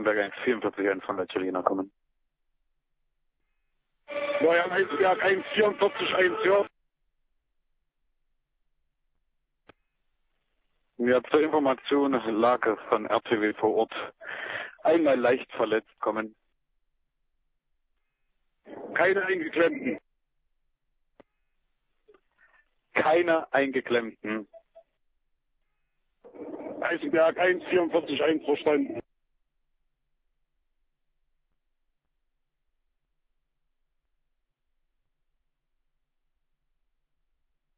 Eisenberg 144 von der Celina kommen. Neuer Eisenberg 144 ja. Ja, zur Information, Lage von RTW vor Ort. Einmal leicht verletzt kommen. Keine Eingeklemmten. Keine Eingeklemmten. Eisenberg 144 verstanden.